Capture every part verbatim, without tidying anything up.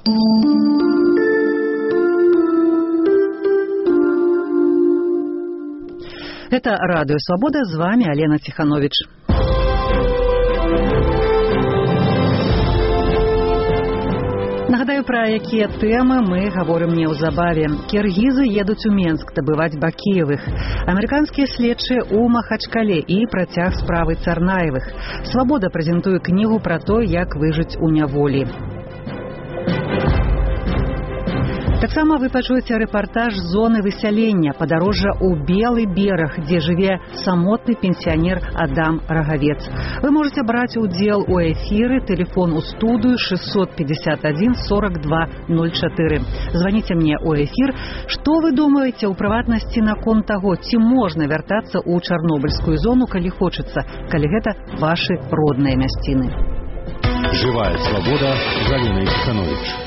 Это Радио Свобода, з вами Алена Тиханович. Нагадаю, пра якія тэмы мы гаворым неўзабаве. Кіргізы едуць у Менск дабываць Бакіевых. Амерыканскія следчыя ў Махачкале і працяг справы Царнаевых. Свабода прэзентуе кнігу пра то, як выжыць у няволі. Таксама вы пачуеце рэпартаж з зоны высялення, падарожжа ў Белы бераг, дзе жыве самотны пенсіянер Адам Рагавец. Вы можете браць удзел у эфіры, тэлефон у студыю шестьсот пятьдесят один сорок два ноль четыре. Звоните мне ў эфір. Што вы думаеце ў прыватнасці наконт таго, ці можна вяртацца ў чарнобыльскую зону, калі хочацца, калі гэта вашы родныя мясціны? Живая свобода з Аленай Тиханович.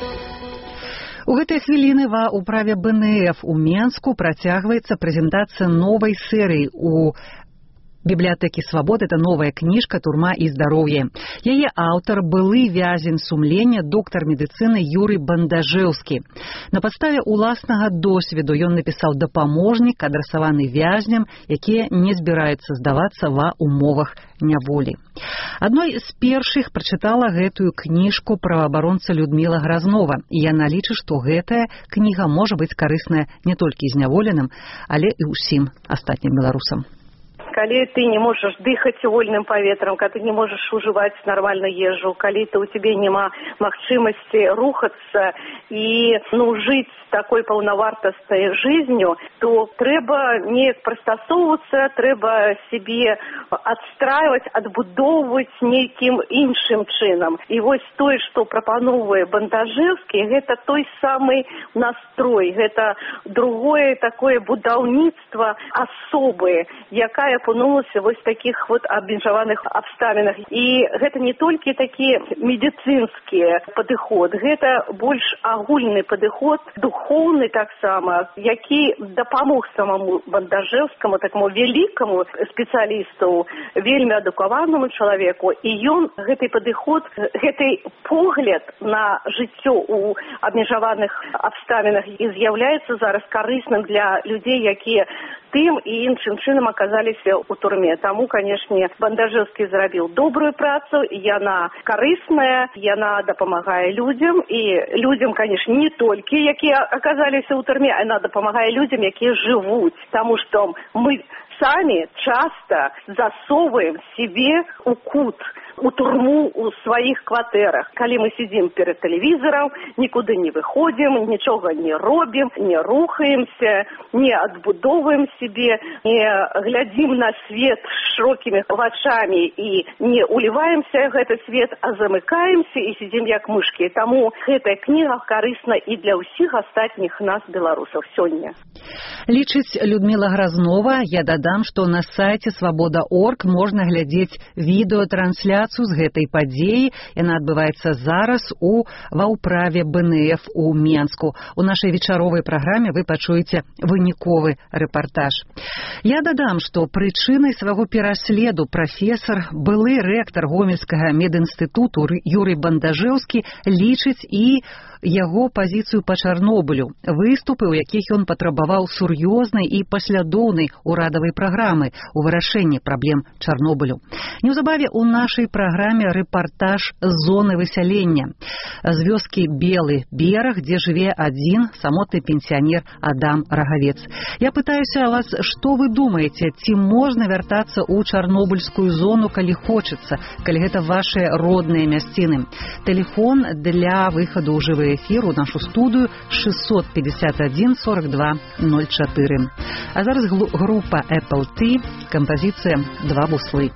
У гэтай хвіліны ва ўправе бэ эн эф у Менску працягваецца прэзентацыя новай серыі у бібліятэкі Свабоды. Это новая кніжка «Турма і здароўе». Яе аўтар былы вязень сумлення, доктар медыцыны Юрый Бандажэўскі. На падставе уласнага досведу ён напісаў дапаможнік, адрасаваны вязням, якія не збіраюцца здавацца ва умовах няволі. Адной з першых прачытала гэтую кніжку праваабаронца Людміла Гразнова. І яна лічыць, што гэтая кніга можа быць карысная не толькі зняволеным, але і ўсім астатнім беларусам. Калі ты не можаш дыхаць вольным паветрам, калі ты не можаш ужываць нармальна ежу, калі ты у цябе няма магчымасці рухацца і ну жыць такой паўнавартаснай жизнью, то трэба неяк прыстасоўвацца, трэба сябе адстрайваць, адбудоўваць нейкім іншым чынам. І вось тое, што прапаноўвае Бандажэўскі, гэта той самы настрой, гэта другое такое будаўніцтва асобы, якая апынулася вось таких вот абмежаваных абставінах. І гэта не толькі такі медыцынскі падыход, гэта больш агульны падыход, духоўны таксама, які дапамог самому Бандажэўскаму, такому вялікаму спецыялісту, вельмі адукаванаму чалавеку. І ён гэты падыход, гэты погляд на жыццё у абмежаваных абставінах і з'яўляецца зараз карысным для людзей, якія тым і іншым чынам аказаліся у турме. Таму, канешне, Бандажэўскі зрабіў добрую працу, яна карысная, яна дапамагае людзям, і людзям, канешне, не толькі, якія аказаліся ў турме, а яна дапамагае людзям, якія жывуць. Таму што мы самі часта засоўваем себе у кут, у турму, у сваіх кватэрах. Калі мы сидзім перед тэлевізарам, нікуды не выходзім, нічога не робім, не рухаемся, не адбудоўваем себе, не глядзім на свет шырокімі вачамі і не уліваемся в гэты свет, а замыкаемся і сидзім як мышкі. Таму гэтая кніга карысна і для ўсіх астатніх нас, беларусаў, сёння. Лічыць Людміла Гразнова. Я дадам, што на сайце свабода точка орг можна глядзець відэатрансляцыю з гэтай падзеі. Яна адбываецца зараз у ва ўправе бэ эн эф у Менску. У нашай вечаровай праграме вы пачуеце выніковы рэпартаж. Я дадам, што прычынай свайго пераследу прафесар, былы рэктар Гомельскага медінстытуту Юрый Бандажэўскі лічыць і яго пазіцыю па Чарнобылю, выступы, у якіх ён патрабаваў сур'ёзнай і паслядоўнай урадавай праграмы ў вырашэнні праблем Чарнобылю. Неўзабаве ў нашай праграме рэпартаж з зоны высялення, з вёскі Белы бераг, дзе жыве адзін самотны пенсіянер Адам Рагавец. Я пытаюся вас, што вы думаеце, ці можна вяртацца ў чарнобыльскую зону, калі хочацца, калі гэта вашыя родныя мясціны. Тэлефон для выхаду ў жывы эфир у нашу студию шестьсот пятьдесят один сорок два ноль четыре. А зараз группа Apple T, композиция «Два буслы».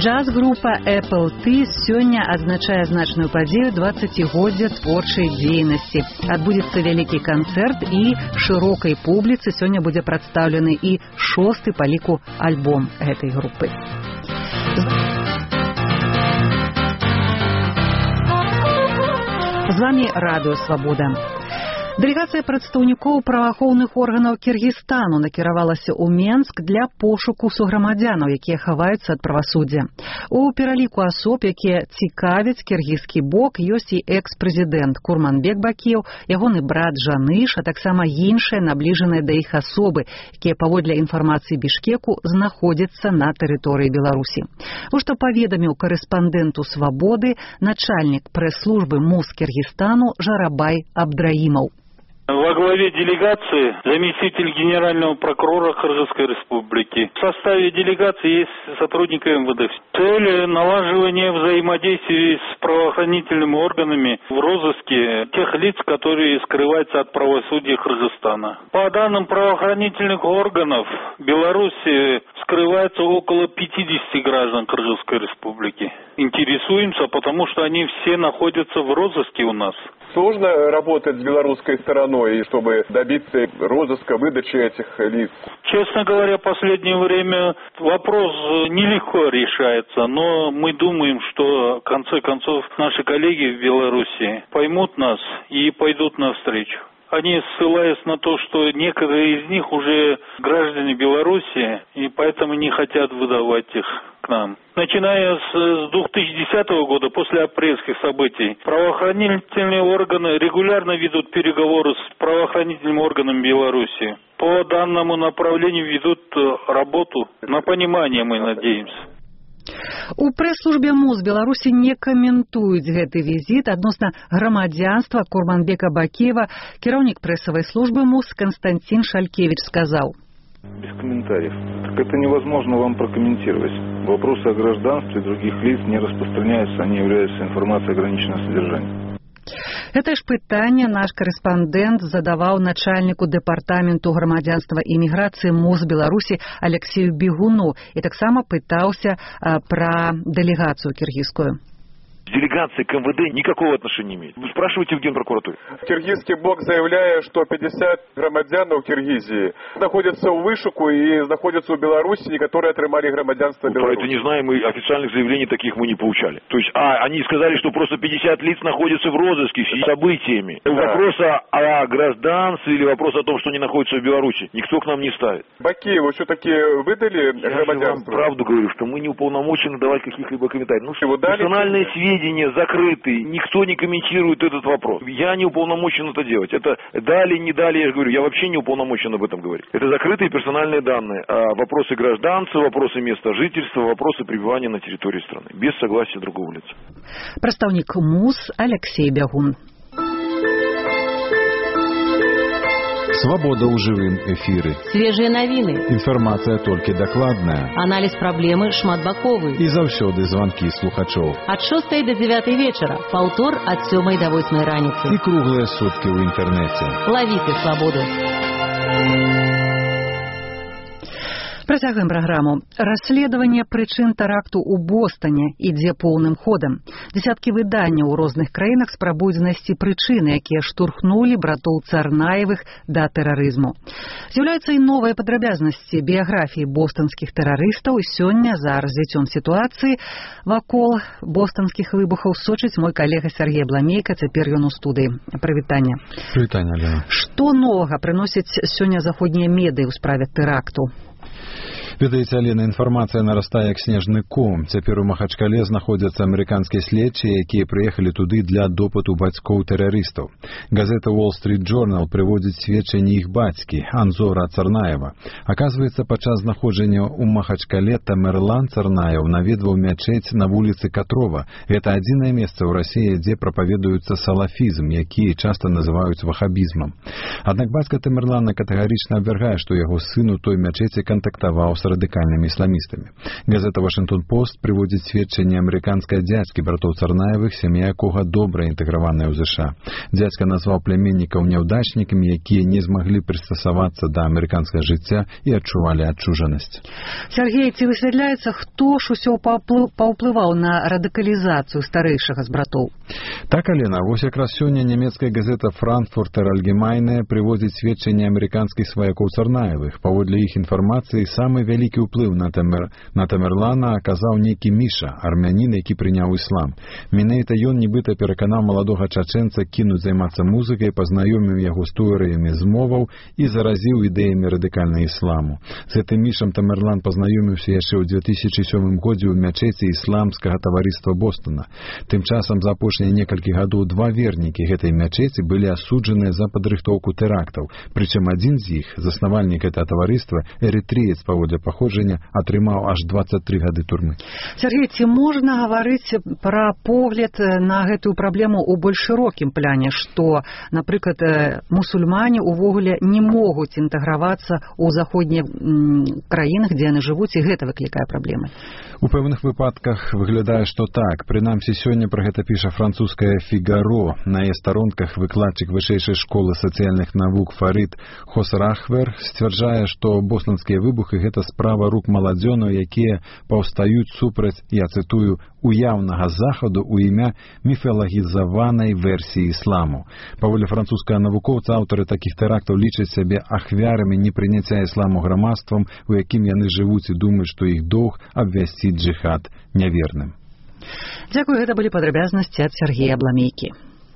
Джаз-група Apple Tea сёння адзначае значную падзею дваццацігоддзя творчай дзейнасці. Адбудзецца вялікі канцэрт і шырокай публіцы сёння будзе прадстаўлены і шосты па ліку альбом гэтай групы. З вами Радыё Свабода. Дэлегацыя прадстаўнікоў праваахоўных органаў Кіргізстану накіравалася ў Менск для пошуку суграмадзянаў, якія хаваюцца ад правасуддзя. У пераліку асоб, якія цікавяць кіргізскі бок, ёсць і экс-прэзідэнт Курманбек Бакиев, ягоны брат Жаныш, а таксама іншыя набліжаныя да іх асобы, якія паводле інфармацыі Бішкеку знаходзяцца на тэрыторыі Беларусі. Вось што паведаміў корэспандэнту Свабоды начальнік прэс-службы МУЗ Кіргізстану Жарабай Абдраимов. Во главе делегации заместитель генерального прокурора Кыргызской республики. В составе делегации есть сотрудники эм вэ дэ. Цель налаживания взаимодействия с правоохранительными органами в розыске тех лиц, которые скрываются от правосудия Кыргызстана. По данным правоохранительных органов, в Беларуси скрывается около пятидесяти граждан Кыргызской республики. Интересуемся, потому что они все находятся в розыске у нас. Сложно работать с белорусской стороной, чтобы добиться розыска, выдачи этих лиц? Честно говоря, в последнее время вопрос нелегко решается, но мы думаем, что в конце концов наши коллеги в Беларуси поймут нас и пойдут навстречу. Они, ссылаясь на то, что некоторые из них уже граждане Беларуси, и поэтому не хотят выдавать их к нам. Начиная с две тысячи десятого года, после апрельских событий, правоохранительные органы регулярно ведут переговоры с правоохранительными органами Беларуси. По данному направлению ведут работу. На понимание мы надеемся. У прэс-службе МУЗ Беларусі не каментуюць гэты візіт адносна грамадзянства Курманбека Бакиева. Кіраўнік прэсавай службы МУЗ Константин Шалькевич сказал: без комментариев. Так это невозможно вам прокомментировать. Вопросы о гражданстве других лиц не распространяются, они являются информацией ограниченного содержания. Гэта ж пытанне наш корэспандэнт задаваў начальніку дэпартаменту грамадзянства і міграцыі МУЗ Беларусі Алексею Бегуну і таксама пытаўся пра дэлегацыю кіргізскую. Делегация к эм вэ дэ никакого отношения не имеет. Вы спрашиваете в Генпрокуратуре. Киргизский блок заявляет, что пятьдесят громадян в Киргизии находятся в вышуку и находятся в Беларуси, которые отримали громадянство Беларуси. Про это не знаем, мы официальных заявлений таких мы не получали. То есть, а, они сказали, что просто пятьдесят лиц находятся в розыске с событиями. Да. Вопроса о гражданстве или вопрос о том, что они находятся в Беларуси, никто к нам не ставит. Бакиеву все-таки выдали Я громадянство? Я вам правду говорю, что мы не уполномочены давать каких-либо комментариев. Ну, персональные сведения закрыты, никто не комментирует этот вопрос. Я не уполномочен это делать. Это дали, не дали, я же говорю, я вообще не уполномочен об этом говорить. Это закрытые персональные данные. А вопросы гражданства, вопросы места жительства, вопросы пребывания на территории страны. Без согласия другого лица. Прадстаўнік МУЗ Алексей Бягун. Свобода ў жывым эфіры. Свежие навіны. Інфармацыя толькі дакладная. Аналіз праблемы шматбаковы. І заўсёды званкі слухачоў. Ад шостай да дзевятай вечара. Паўтор ад сёмай да восьмай раніцы. І круглыя суткі ў інтэрнэце. Лавіце свабоду. Працягваем праграму. Расследаванне прычын тэракту ў Бостане ідзе поўным ходам. Дзесяткі выданняў у розных краінах спрабуюць знайсці прычыны, якія штурхнулі братоў Царнаевых да тэрарызму. З'яўляюцца і новыя падрабязнасці біяграфіі бостанскіх тэрарыстаў, і сёння за развіццём сітуацыі вакол бостанскіх выбухаў сочыць мой калега Сергей Бламейка, цяпер ён у студыі. Прывітанне. Прывітанне, Алена. Што новага прыносяць сёння заходнія медыі ў справе тэракту? Ведаеце, Алена, інфармацыя нарастае як снежны ком. Цяпер у Махачкале знаходзяцца амерыканскія следчыя, якія прыехалі туды для допыту бацькоў тэрарыстаў. Газета Wall Street Journal прыводзіць сведчанні іх бацькі, Анзора Царнаева. Аказваецца, падчас знаходжання ў Махачкале Тамерлан Царнаев наведваў мячэць на вуліцы Катрова. Гэта адзінае месца ў Расіі, дзе прапаведуецца салафізм, які часта называюць вахабізмам. Аднак бацька Тамерлана катэгарычна абвяргае, што яго сын у той мячэці кантактаваў з радыкальнымі ісламістамі. Газета «Вашингтон-Пост» прыводзіць сведчанне амерыканскага дзядзькі братоў Царнаевых, сям'я якога добра інтэграваная ў ЗША. Дзядзька назваў пляменнікаў няўдачнікамі, якія не змаглі прыстасавацца да амерыканскага жыцця і адчувалі адчужанасць. Сергей, ці высвятляецца, хто ж усё паўплываў на радыкалізацыю старэйшага з братоў? Так, Алена, вось якраз сёння нямецкая газета «Франкфуртер Альгемайне» прыводзіць сведчанне амерыканскіх сваякоў Царнаевых. Паводле іх інфармацыі, самы вялікі ўплыў на, Тамер... на Тамерлана аказаў нейкі Міша, армянін, які прыняў іслам. Менавіта ён нібыта пераканаў маладога чачэнца кінуць займацца музыкай, пазнаёміў яго з тэорыямі змоваў і заразіў ідэямі радыкальнага ісламу. З гэтым Мішам Тамерлан пазнаёміўся яшчэ ў дзве тысячы сёмым годзе ў мячэці ісламскага таварыства Бостона. Тым часам за апошнія некалькі гадоў два вернікі гэтай мячэці былі асуджаныя за падрыхтоўку тэрактаў. Прычым адзін з іх, заснавальнік гэтага таварыства, эрытрэец паводле паходжання, атрымаў аж дваццаць тры гады турмы. Сергей, ці можна гаварыць пра погляд на гэтую праблему ў больш шырокім пляне, што, напрыклад, мусульмане увогуле не могуць інтэгравацца ў заходніх краінах, дзе яны жывуць, і гэта выклікае праблемы? У пэўных выпадках выглядае, што так. Прынамсі, сёння пра гэта піша французскае «Фігаро». На яе старонках выкладчык вышэйшай школы сацыяльных навук Фарид Хосрахвер сцвярджае, што боснанскія выбухі – гэта справа рук маладзёнаў, якія паўстаюць супраць, я цытую, уяўнага захаду ў імя міфалагізаванай версіі ісламу. Паводле французскага навукоўца, аўтары такіх тэрактаў лічаць сябе ахвярамі непрыняцця ісламу грамадствам, у якім яны жывуць, і думаюць, што іх доўг абвясціць джыхад няверным. Дзякую, гэта былі падрабязнасці ад Сергея Абламейкі.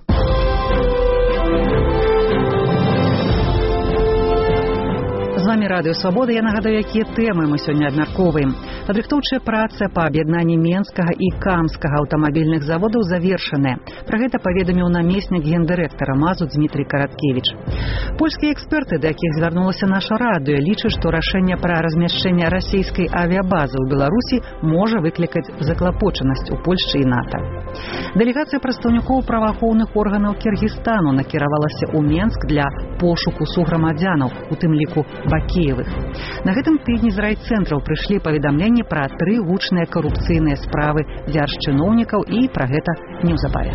З вами Радыё Свабода. Я нагадаю, якія тэмы мы сёння абмяркоўваем. Падрыхтоўчая праца па аб'яднанні Менскага і Камскага аўтамабільных заводаў завершаная. Пра гэта паведаміў намеснік гендырэктара МАЗу Дмітрый Караткевіч. Польскія эксперты, да якіх звярнулася наша радыё, лічаць, што рашэнне пра размяшчэнне расійскай авіябазы ў Беларусі можа выклікаць заклапочанасць у Польшчы і НАТО. Дэлегацыя прадстаўнікоў праваахоўных органаў Кіргізстану накіравалася ў Менск для пошуку суграмадзянаў, у тым ліку Бакеевых. На гэтым тыдні з райцэнтраў прыйшлі паведамленні пра тры гучныя карупцыйныя справы дзяржчыноўнікаў, і пра гэта неўзабаве.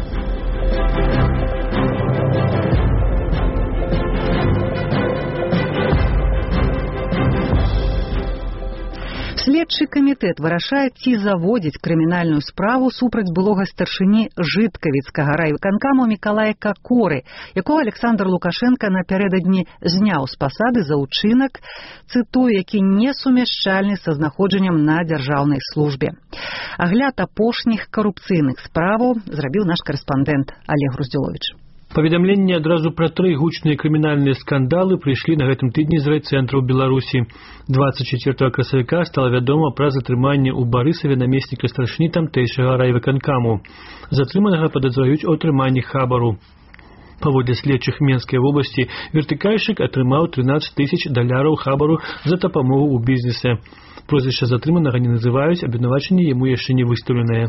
Следчы камітэт вырашае, ці заводзіць крымінальную справу супраць былога старшыні Жыткавіцкага райвыканкаму Мікалая Какоры, якога Александр Лукашенко напярэдадні зняў з пасады за ўчынак, цытую, які не сумяшчальны са знаходжаннем на дзяржаўнай службе. Агляд апошніх карупцыйных справаў зрабіў наш карэспандэнт Олег Груздзіловіч. Паведамленні адразу пра тры гучныя крымінальныя скандалы прыйшлі на гэтым тыдні з райцэнтраў Беларусі. двадцать четвёртого красавіка стала вядома пра затрыманне ў Барысаве намесніка старшыні тамтэйшага райвыканкаму. Затрыманага падазраюць у атрыманні хабару. Паводле следчых Менскай вобласці, вертыкальшчык атрымаў трынаццаць тысяч даляраў хабару за дапамогу ў бізнесе. Прозвішча затрыманага не называюць, абвінавачанне яму яшчэ не выстаўленае.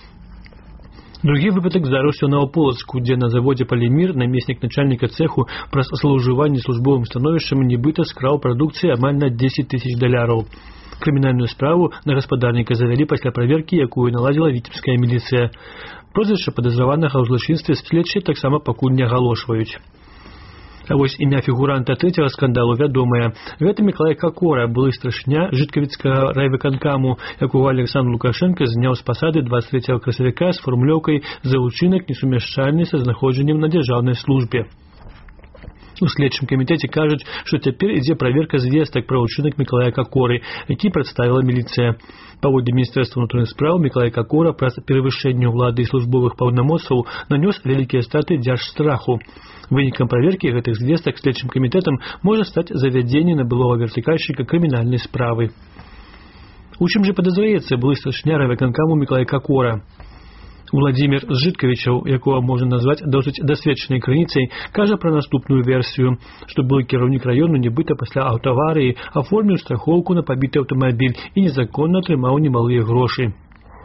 Другі выпадак здарыўся на Ополацку, дзе на заводзе «Полімір» намеснік начальніка цэху праз злоўжыванне службовым становішчам нібыта скраў прадукцыі амаль на дзесяць тысяч даляраў. Крымінальную справу на гаспадарніка завялі пасля праверкі, якую наладзіла віцебская міліцыя. Прозвішча падазраванага ў злачынстве следчы таксама пакуль не агалошваюць. А вось імя фігуранта трэцяга скандалу вядомае. Гэта Мікалай Какора, былы старшыня Жыткавіцкага райвыканкаму, якога Александр Лукашенко зняў з пасады двадцать третьего красавіка з фармулёўкай за ўчынак несумяшчальны са знаходжаннем на дзяржаўнай службе. У следчым камітэце кажуць, што цяпер ідзе праверка звестак пра ўчынак Мікалая Какоры, які прадставіла міліцыя. Паводле міністэрства ўнутраных спраў, Мікалай Какора праз перавышэнне ўлады і службовых паўнамоцтваў нанёс вялікія страты дзяржстраху. Вынікам праверкі гэтых звестак следчым камітэтам можа стаць завядзенне на былога вертыкальшчыка крымінальнай справы. У чым жа падазраецца былы старшыня райвыканкаму Мікалай Какора? Владзімір Жыткавічаў, якога можна назваць досыць дасведчанай крыніцай, кажа пра наступную версію, што былы кіраўнік раёну нібыта пасля аўтаварыі аформіў страхоўку на пабіты аўтамабіль і незаконна атрымаў немалыя грошы.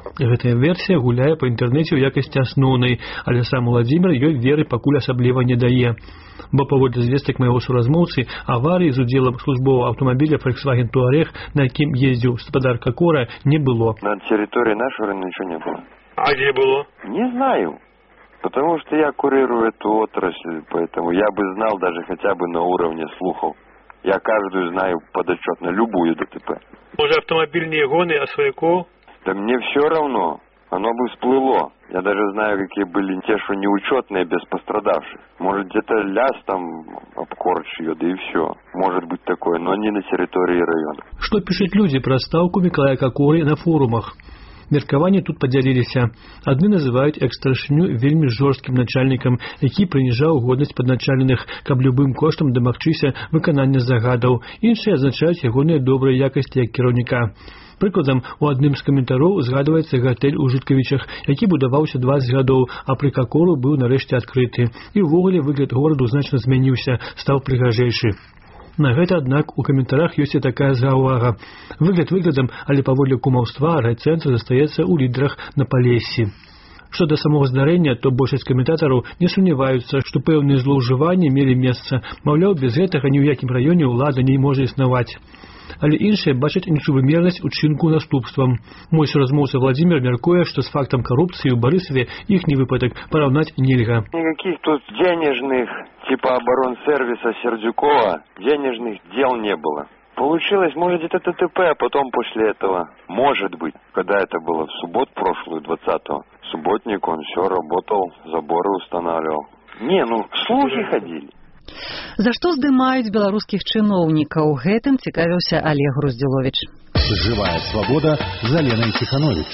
Гэтая версія гуляе па інтэрнэце ў якасці асноўнай, але сам Уладзімір ёй веры пакуль асабліва не дае. Бо паводле звестак майго суразмоўцы, аварыі з удзелам службового аўтамабіля Volkswagen Touareg, на якім ездзіў гаспадар Кокора, не было. На территории нашего района ничего не было. А где было? Не знаю. Потому что я курирую эту отрасль, поэтому я бы знал даже хотя бы на уровне слухов. Я каждую знаю подотчетно, любую ДТП. Может, автомобиль не егоный, а свояков? Да мне все равно. Оно бы всплыло. Я даже знаю, какие были те, что неучетные, без пострадавших. Может, где-то ляз там обкорч ее, да и все. Может быть такое, но не на территории района. Что пишут люди про ставку Миколая Кокоры на форумах? Меркаванні тут падзяліліся. Адны называюць экс-старшыню вельмі жорсткім начальнікам, які прыніжаў годнасць падначаленых, каб любым коштам дамагчыся выканання загадаў. Іншыя азначаюць ягоныя добрыя якасці як кіраўніка. Прыкладам, у адным з каментароў згадваецца гатэль у Жыткавічах, які будаваўся дваццаць гадоў, а пры Кокору быў нарэшце адкрыты. І ўвогуле выгляд гораду значна змяніўся, стаў прыгажэйшы. На гэта, аднак, у каментарах ёсць і такая заўвага. Выгляд выглядам, але паводле кумаўства райцэнтр застаецца ў лідарах на Палессі. Што да самого здарэння, то большасць каментатараў не сумняваюцца, што пэўныя злоўжыванні мелі месца. Маўляў, без гэтага ні ў якім раёне ўлада не можа існаваць. Але іншыя бачаць несувымернасць учынку наступствам. Мой суразмоўца Владзімір мяркуе, што з фактам карупцыі ў Барысаве іхні выпадак параўнаць нельга. Никаких тут денежных, типа оборонсервиса Сердюкова, денежных дел не было. Получилось, может, где-то ТТП, а потом после этого, может быть, когда это было в субботу прошлую, двадцатого, субботник, он все работал, заборы устанавливал. Не, ну, слухи ходили. За што здымаюць беларускіх чыноўнікаў? Гэтым цікавіўся Олег Груздзіловіч. Жывая свабода з Аленай Ціхановіч.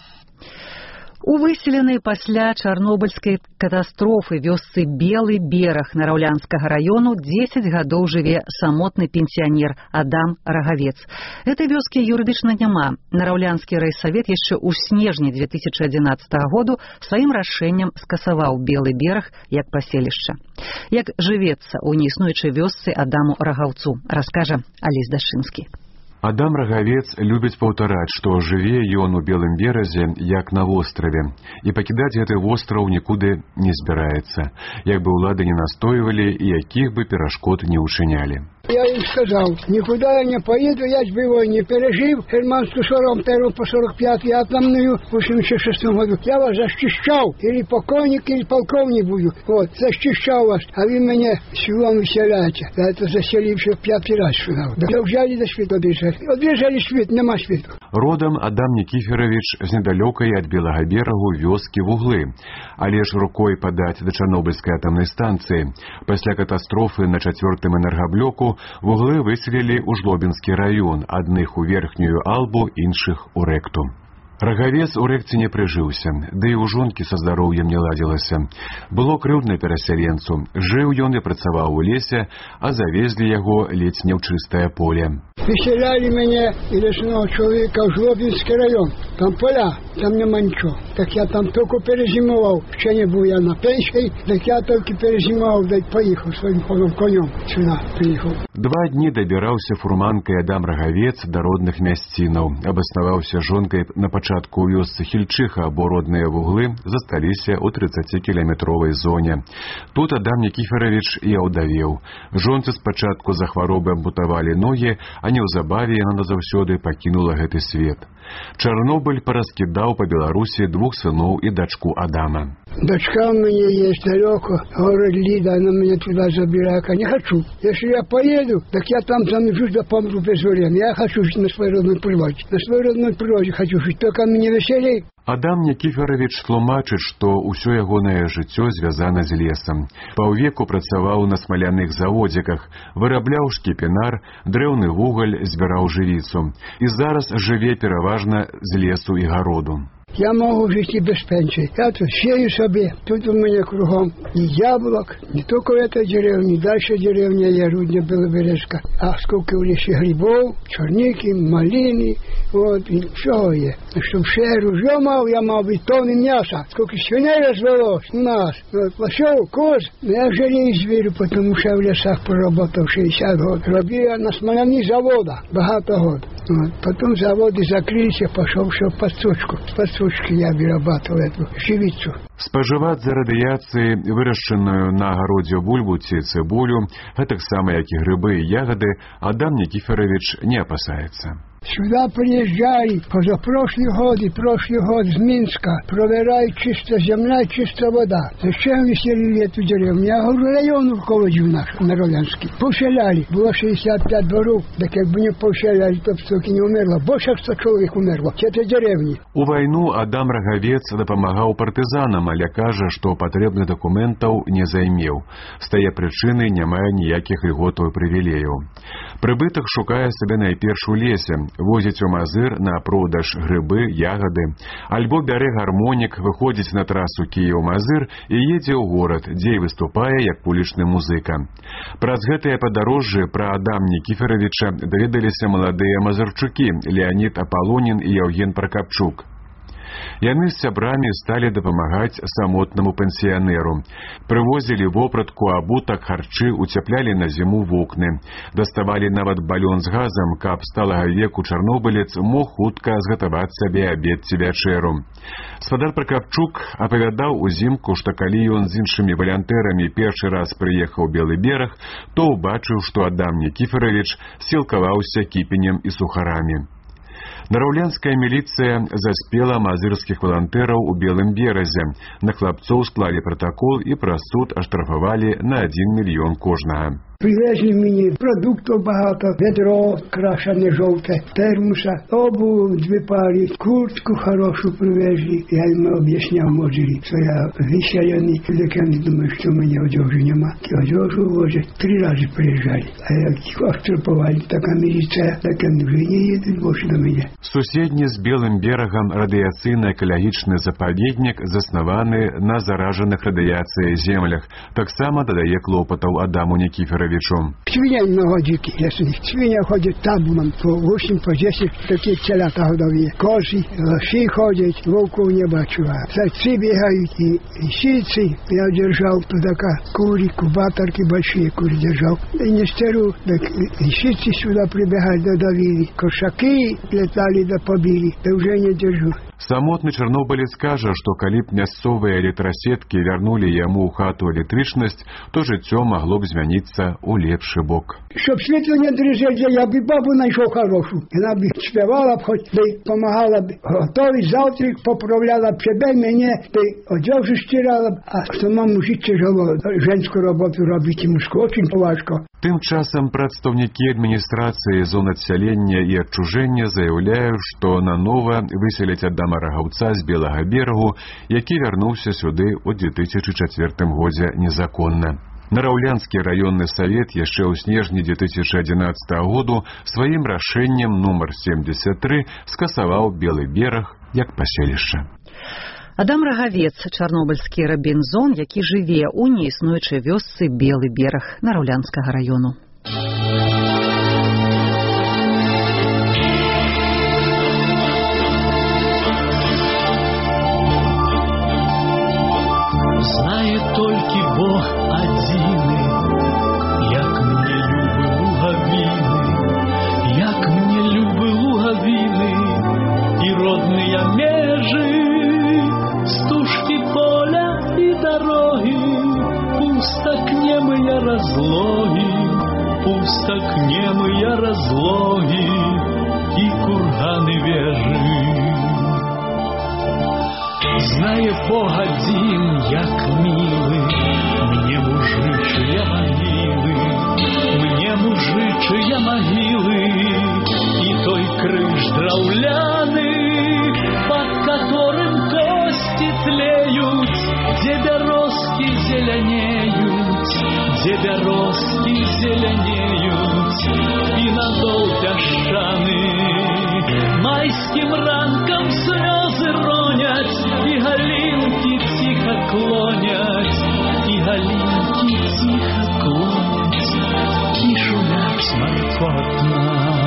У выселенай пасля чарнобыльскай катастрофы вёсцы Белы Бераг Нараўлянскага раёну дзесяць гадоў жыве самотны пенсіянер Адам Рагавец. Этой вёскі юрыдычна няма. Нараўлянскі райсавет яшчэ ў снежні две тысячы адзінаццатага году сваім рашэннем скасаваў Белы Бераг як паселішча. Як жывецца ў неіснуючай вёсцы Адаму Рагаўцу, раскажа Алесь Дашынскі. Адам Рагавец любіць паўтараць, што жыве ён у Белым Беразе, як на востраве, і пакідаць гэты востраў нікуды не збіраецца, як бы ўлады не настойвалі і якіх бы перашкод не ўчынялі. Я им сказал, никуда я не поеду, я с боевой не пережил. Германскую сорок вторую по сорок пятую атомную в восемьдесят шестом году. Я вас защищал, или покойник, или полковник буду. Вот, защищал вас, а вы меня селом выселяете. Я это заселивший в пятый раз сюда. Да взяли до света обижали. Обижали свет, нема свету. Родам Адам Никифорович з недалёкай ад Белага берагу вёскі Вуглы, але ж рукой падаць да Чарнобыльскай атамнай станцыі. Пасля катастрофы на чацвёртым энергаблоку Вуглы выселілі ў Жлобінскі раён, адных у Верхнюю Албу, іншых у Рэкту. Рагавец у Рэкце не прыжыўся, да і ў жонкі са здароўем не ладзілася. Было крыўдна перасяленцу, жыў ён і працаваў у лесе, а завезлі яго ледзь не ў чыстае поле. Выселяли меня и лесного человека в Жлобинский район. Там поля, там нема ничего. Так я там только перезимовал. Ще не был я на пенсии, так я только перезимовал, да и поехал своим ходом конем сюда приехал. Два дні дабіраўся фурманкай Адам Рагавец да родных мясцінаў. Абаснаваўся жонкай на пачатку ў вёсцы Хільчыха, бо родныя Вуглы засталіся ў трыццацікіляметровай зоне. Тут Адам Никифорович і аўдавеў. Жонцы спачатку за хваробы ампутавалі ногі, а неўзабаве яна назаўсёды пакінула гэты свет. Чарнобыль параскідаў па Беларусі двух сыноў і дачку Адама. Дочка у меня есть далеко, говорит Лида, она меня туда забирает. Я не хочу. Если я поеду, так я там замужусь, да помру без времени. Я хочу жить на своей родной природе. На своей родной природе хочу жить, только мне веселей. Адам Никифорович тлумачыць, што ўсё ягонае жыццё звязана з лесам. Паўвеку працаваў на смаляных заводзіках, вырабляў шкіпінар, дрэўны вугаль, збіраў жывіцу. І зараз жыве пераважна з лесу і гароду. Я могу жить и без пенсии. Я тут сею себе, тут у меня кругом и яблок, не только в этой деревне, дальше деревня Ярудня, Белобережка, а сколько в лесе грибов, черники, малины, вот, и все есть. Чтобы все ружье мал, я мал бы тонны мяса, сколько свиней развелось у нас, вот, лошадь, коз. Я жалею зверю, потому что в лесах поработал шестьдесят год. Робил на смоляных заводах, багато год. Вот. Потом заводы закрылись, я пошел все под сучку. Под сучки я вырабатывал эту живицу. Спажываць за радыяцыі вырашчаную на агародзе бульбу ці цыбулю, гэтаксама як і грыбы і ягады, Адам Никифорович не опасается. Сюда приезжали позапрошлый год и прошлый год с Минска, проверяют чисто земля, чисто вода. Зачем вы селили эту деревню? Я говорю, район руководил наш, Народянский. Поселяли, было шестьдесят пять дворов, так как бы не поселяли, то столько не умерло. Больше ста человек умерло в этой деревне. У вайну Адам Рагавец дапамагаў партызанам, але кажа, што патрэбных дакументаў не займеў. З тае прычыны не мае ніякіх льготаў і прывілеяў. Прыбытак шукае сабе найперш у лесе, возіць у Мазыр на продаж грыбы, ягады, альбо бярэ гармонік, выходзіць на трасу Кіеў-Мазыр і едзе ў горад, дзе і выступае як вулічны музыка. Праз гэтыя падарожжы пра Адам Никифоровича даведаліся маладыя мазырчукі Леонид Аполлонин і Яўген Пракапчук. Яны з сябрамі сталі дапамагаць самотнаму пенсіянеру. Прывозілі вопратку, абутак, харчы, уцяплялі на зіму вокны. Даставалі нават балён з газам, каб сталага веку чарнобылец мог хутка згатаваць сабе абед ці вячэру. Спадар Пракапчук апавядаў узімку, што калі ён з іншымі валянтэрамі першы раз прыехаў у Белы бераг, то ўбачыў, што Адам Никифорович сілкаваўся кіпенем і сухарамі. Нараўлянская міліцыя заспела мазырскіх валантэраў у Белым беразе. На хлапцоў склалі пратакол і праз суд аштрафавалі на адзін мільён кожнага. Привезли мне продуктов багато, ведро крашене жовте, термуса, обувь дві пари, куртку хорошу привезли. Я им объяснял, можели, что я веселенный, так они думают, что у меня одежи нема. И одежу возят, три раза приезжали. А я их оштрафовали, такая милиция, так они уже не едут больше до меня. Суседні з Белым берагам радыяцыйна-экалагічны запаведнік заснаваны на заражаных радыяцыяй землях. Таксама дадае клопатаў Адаму Никифоровичу. Свинья много диких, если свинья ходит табуном по восемь, по десять, такие телята ходовые. Козы, лоши ходят, волков не бачу. Зайцы бегают и сицы. Я держал туда кури, кубаторки большие кури держал. И не стеру, так и сицы сюда прибегают, додавили. Кошаки летали да побили, да уже не держу. Самотны чарнобылец кажа, што калі б мясцовыя электрасеткі вярнулі яму ў хату электрычнасць, то жыццё магло б змяніцца ў лепшы бок. Чтоб светло не дрыжэць, я бы бабу найшоў хорошую. Яна б спявала б хоць, да і помагала б готовить завтрак, поправляла б себе, мяне, да і одежу стирала б. А самому жить тяжело, женскую работу робить мужскую очень важко. Тым часам прадстаўнікі адміністрацыі зон адсялення і адчужэння заяўляюць, што нанова выселяць Адама Рагаўца з Белага берагу, які вярнуўся сюды ў две тысячы чацвёртым годзе незаконна. Нараўлянскі раённы савет яшчэ ў снежні две тысячы адзінаццатага году сваім рашэннем нумар семьдесят три скасаваў Белы бераг як паселішча. Адам Рагавец, чарнобыльскі рабінзон, які жыве ў неіснуючай вёсцы Белы бераг Нараўлянскага раёну. Знает толькі Бог адзіны, як мне любы лугавіны, як мне любы лугавіны і родныя межы. Стужки поля и дороги, пустокнемые разлоги, пустокнемые разлоги и курганы вежи. Знає Бог один, як милы, мне мужичья могилы, мне мужичья могилы и той крыш драуляны, под которым кости тлеют, где березки зеленеют, где березки зеленеют, и надол пясчаны майским ранком слезы ронят, и галинки тихо клонят, и галинки тихо клонят, и шумят сморкотно.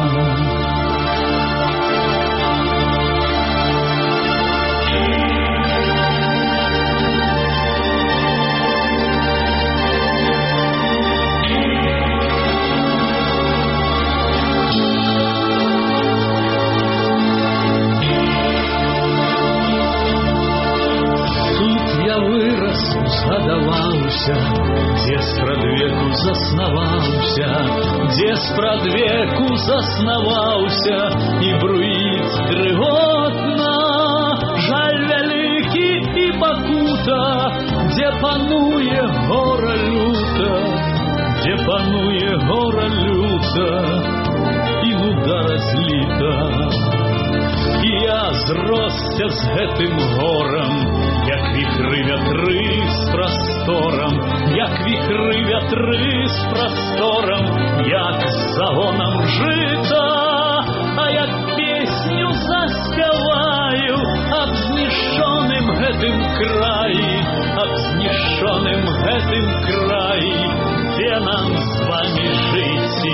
захаваўся, дзе спрадвеку заснаваўся, дзе спрадвеку заснаваўся і бруіць дрыготна жаль вялікі і пакута, дзе пануе гора люта, дзе пануе гора люта і нуда разліта. І я зросся з гэтым горам, як віхры вятры з прасторам, як віхры вятры з прасторам, як з загонам жыта, а як песню заспяваю аб знішчоным гэтым краі, аб знішчоным гэтым краі, дзе нам з вамі жыць.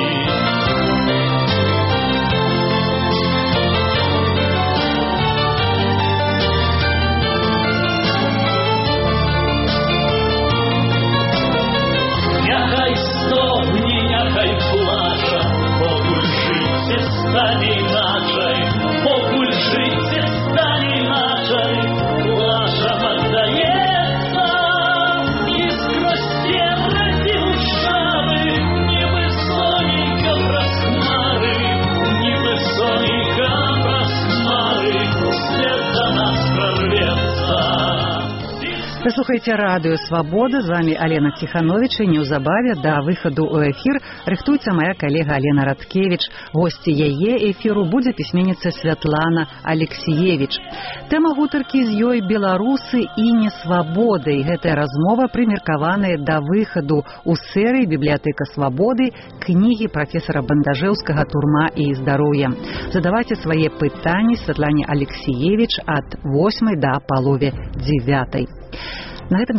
Няхай стогне, няхай плача, покуль жыццё стане іначай, покуль жыццё стане іначай, плачам аддаецца, і скрозь цемры дзіўчаны, нібы сонейка праз хмары, нібы сонейка праз хмары, след за нас прорвецца. Вы слухаеце радыё «Свабода», з вами Алена Ціхановіч, і неўзабаве да выхаду ў эфір рыхтуецца мая калега Алена Радкевіч. Госці яе эфіру будзе пісьменніца Святлана Алексіевіч. Тэма гутаркі з ёй беларусы і несвабоды. І гэтая размова прымеркаваная да выхаду ў серыі «Бібліятэка свабоды» кнігі прафесара Бандажэўскага «Турма і здароўе». Задавайце свае пытанні Святлане Алексіевіч ад восьмай да палове дзевятай. На этом